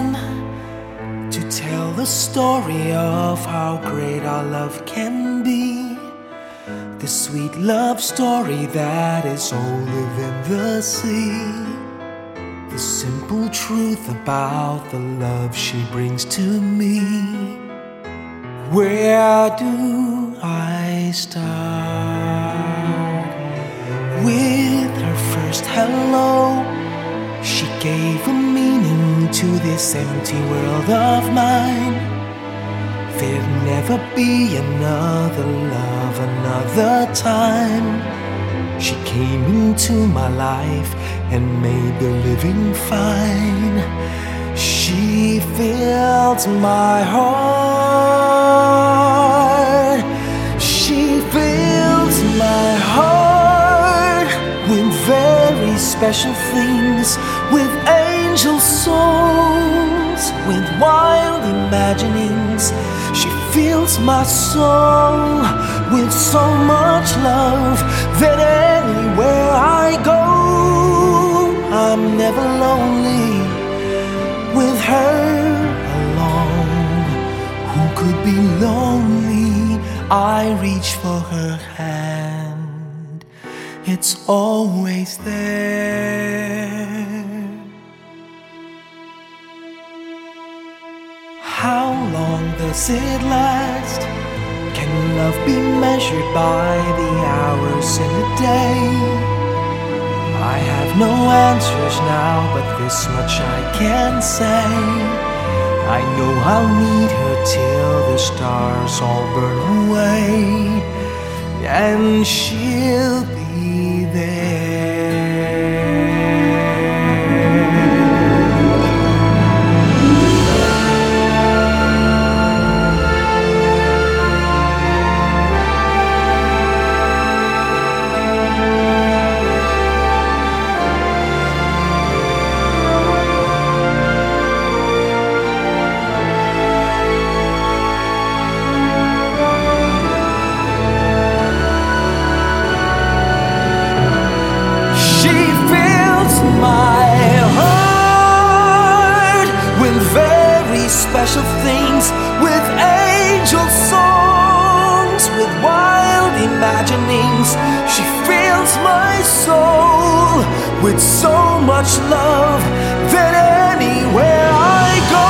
time to tell the story of how great our love can be. The sweet love story that is older than the sea. The simple truth about the love she brings to me. Where do I start? With her first hello, she gave a meaning to this empty world of mine. There'd never be another love, another time. She came into my life and made the living fine. She fills my heart. She fills my heart with very special things, with angel songs, with wild imaginings. She fills my soul with so much love that anywhere I go, I'm never lonely with her alone. Who could be lonely? I reach for her hand, it's always there. How long does it last? Can love be measured by the hours in a day? I have no answers now, but this much I can say. I know I'll need her till the stars all burn away, and she'll be there. Special things, with angel songs, with wild imaginings. She fills my soul with so much love that anywhere I go,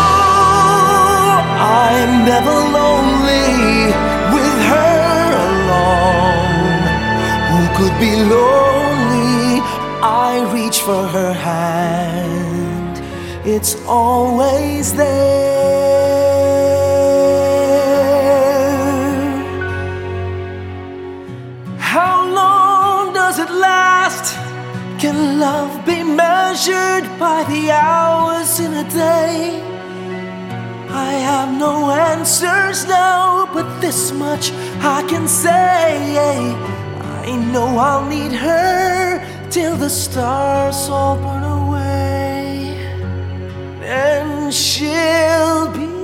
I'm never lonely with her alone. Who could be lonely? I reach for her hand, it's always there. How long does it last? Can love be measured by the hours in a day? I have no answers now, but this much I can say. I know I'll need her till the stars all burn away, and she'll be